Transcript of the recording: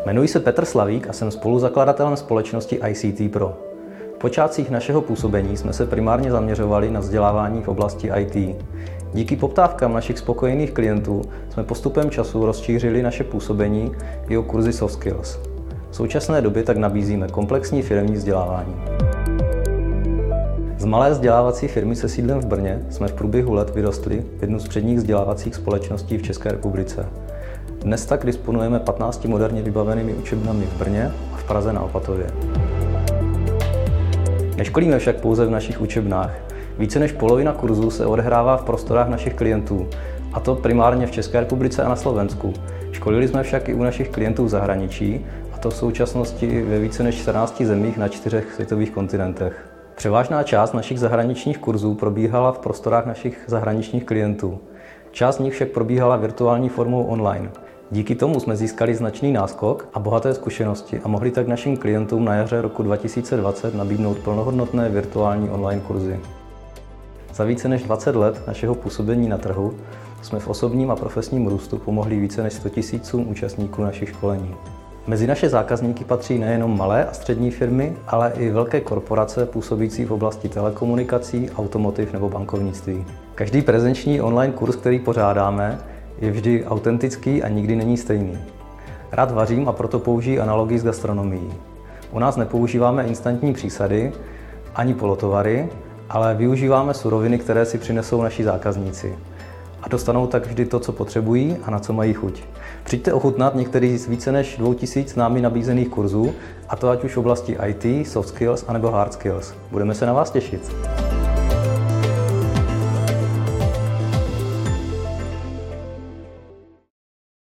Jmenuji se Petr Slavík a jsem spoluzakladatelem společnosti ICT Pro. V počátcích našeho působení jsme se primárně zaměřovali na vzdělávání v oblasti IT. Díky poptávkám našich spokojených klientů jsme postupem času rozšířili naše působení i o kurzy soft skills. V současné době tak nabízíme komplexní firemní vzdělávání. Z malé vzdělávací firmy se sídlem v Brně jsme v průběhu let vyrostli v jednu z předních vzdělávacích společností v České republice. Dnes tak disponujeme 15 moderně vybavenými učebnami v Brně a v Praze na Opatově. Neškolíme však pouze v našich učebnách. Více než polovina kurzů se odehrává v prostorách našich klientů, a to primárně v České republice a na Slovensku. Školili jsme však i u našich klientů v zahraničí, a to v současnosti ve více než 14 zemích na 4 světových kontinentech. Převážná část našich zahraničních kurzů probíhala v prostorách našich zahraničních klientů. Část z nich však probíhala virtuální formou online. Díky tomu jsme získali značný náskok a bohaté zkušenosti a mohli tak našim klientům na jaře roku 2020 nabídnout plnohodnotné virtuální online kurzy. Za více než 20 let našeho působení na trhu jsme v osobním a profesním růstu pomohli více než 100 000 účastníků našich školení. Mezi naše zákazníky patří nejenom malé a střední firmy, ale i velké korporace působící v oblasti telekomunikací, automotiv nebo bankovnictví. Každý prezenční online kurz, který pořádáme, je vždy autentický a nikdy není stejný. Rád vařím a proto použiji analogii s gastronomií. U nás nepoužíváme instantní přísady ani polotovary, ale využíváme suroviny, které si přinesou naši zákazníci. A dostanou tak vždy to, co potřebují a na co mají chuť. Přijďte ochutnat některý z více než 2000 námi nabízených kurzů, a to ať už v oblasti IT, soft skills anebo hard skills. Budeme se na vás těšit.